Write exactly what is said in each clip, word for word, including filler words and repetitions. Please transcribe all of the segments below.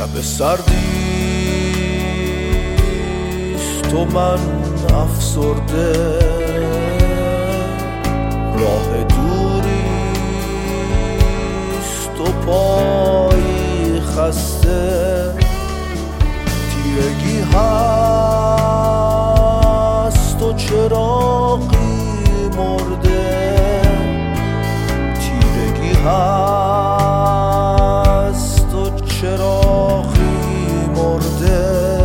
شب سردیست و من افسرده، راه دوریست و پایی خسته، تیرگی هست و چراغی مرده، تیرگی هست و چراغی مرده.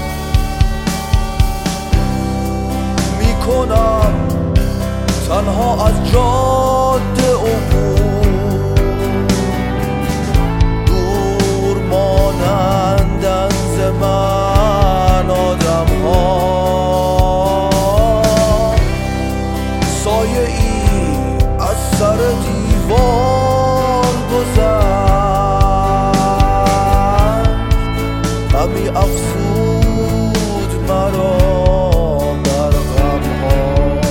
میکنم تنها از جاده عبور، دور مانندن ز من آدم ها، سایه ای از سر دیوار گذشت، غمی افزود مرا بر غم ها.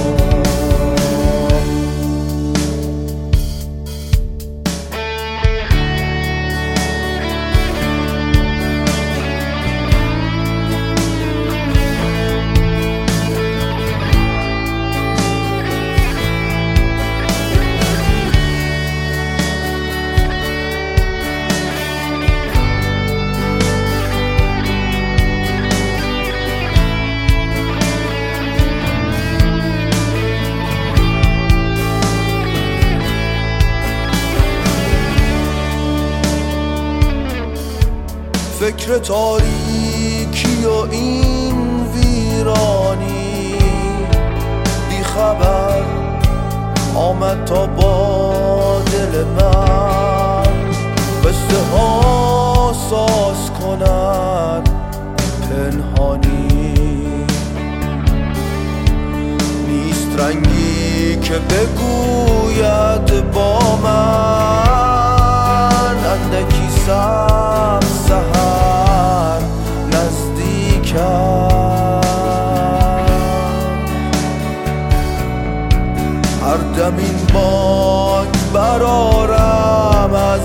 فکر تاریکی و این ویرانی، بی خبر آمد تا با دل من، قصه ها ساز کند پنهانی. نیست رنگی که بگوید با من، اندکی سبز سحر نزدیک است، هر دم این بانگ برآرم از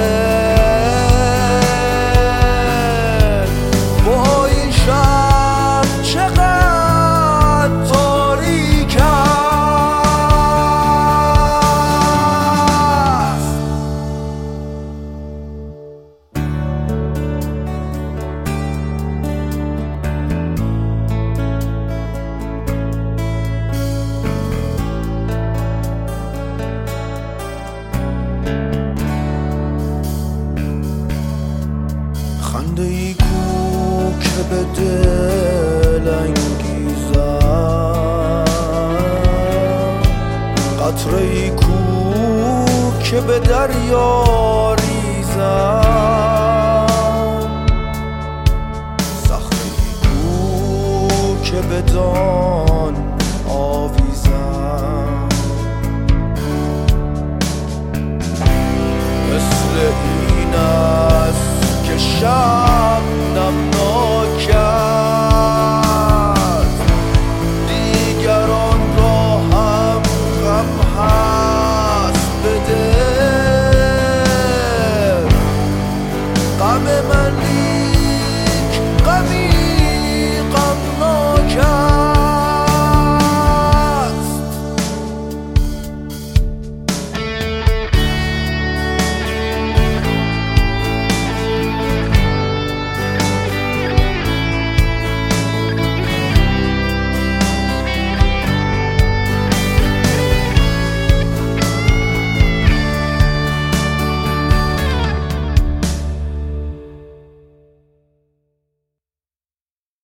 دل، با این شب چقدر تاریک است. خنده ای کو که به دل انگیزد، قطره ای کو که به دریا ریزد، صخره ای کو که به دام